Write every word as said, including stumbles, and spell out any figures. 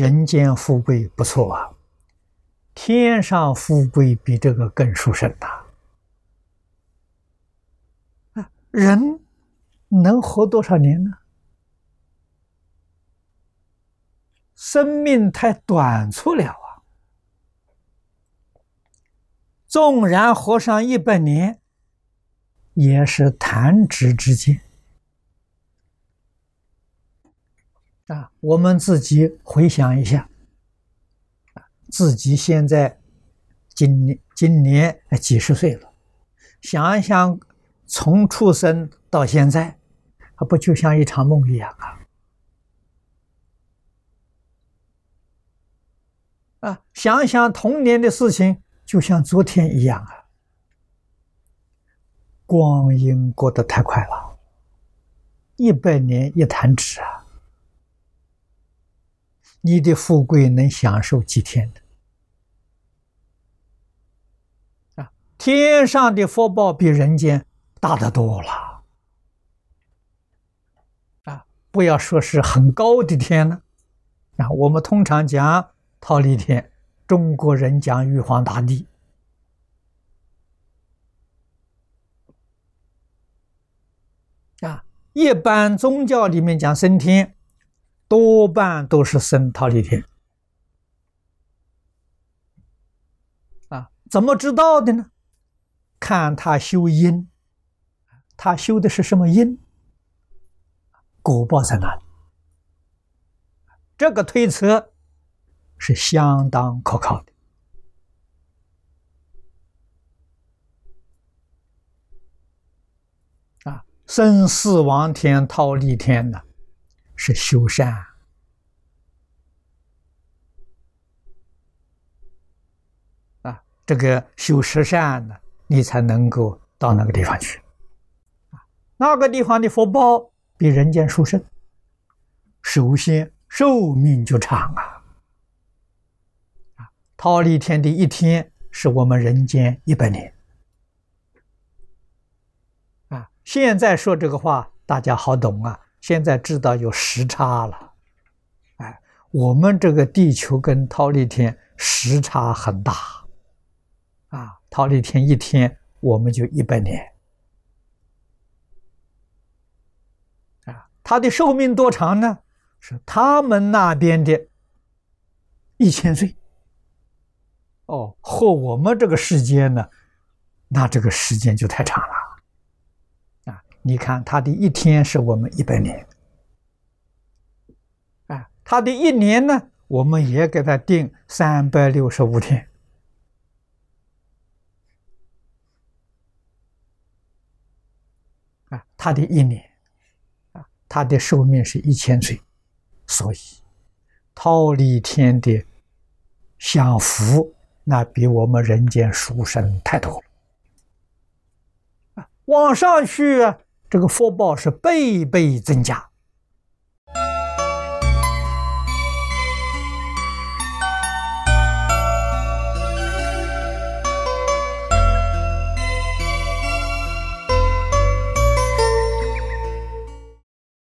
人间富贵不错啊，天上富贵比这个更殊胜呐！啊，人能活多少年呢？生命太短促了啊！纵然活上一百年，也是弹指之间啊！我们自己回想一下，自己现在今年今年几十岁了，想一想，从出生到现在，不就像一场梦一样啊！啊，想想童年的事情，就像昨天一样啊！光阴过得太快了，一百年一弹指啊！你的富贵能享受几天的？啊，天上的福报比人间大得多了啊！不要说是很高的天了啊，我们通常讲忉利天，中国人讲玉皇大帝啊，一般宗教里面讲升天，多半都是升忉利天啊。怎么知道的呢？看他修因，他修的是什么因，果报在哪里？这个推测是相当可靠的啊！生死王天、忉利天呢，是修善啊，这个修十善呢，你才能够到那个地方去啊。那个地方的福报比人间殊胜，首先寿命就长啊。忉利天的一天是我们人间一百年啊！现在说这个话大家好懂啊，现在知道有时差了。哎，我们这个地球跟忉利天时差很大啊！忉利天一天我们就一百年啊！它的寿命多长呢？是他们那边的一千岁。哦，和我们这个时间呢，那这个时间就太长了啊！你看，他的一天是我们一百年，啊，他的一年呢，我们也给他定三百六十五天，啊，他的一年，啊，他的寿命是一千岁，所以忉利天的享福。那比我们人间殊胜太多了，往上去啊，这个福报是倍倍增加。